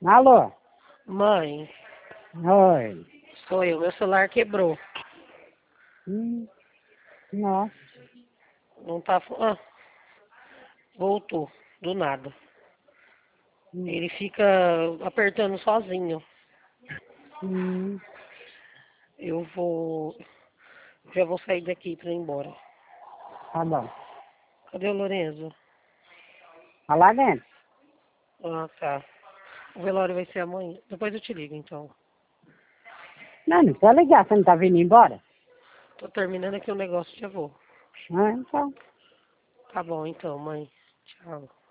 Alô? Mãe, Oi. sou eu. Meu celular quebrou. Nossa. Não tá. Voltou. Do nada. Ele fica apertando sozinho. Hum, Eu vou. Já vou sair daqui pra ir embora. tá bom. Cadê o Lorenzo? Tá lá dentro? Ah, tá. O velório vai ser amanhã. Depois eu te ligo, então. Não precisa ligar, você não tá vindo embora? Tô terminando aqui o negócio e já vou. Ah, então. Tá bom, então, mãe. Tchau.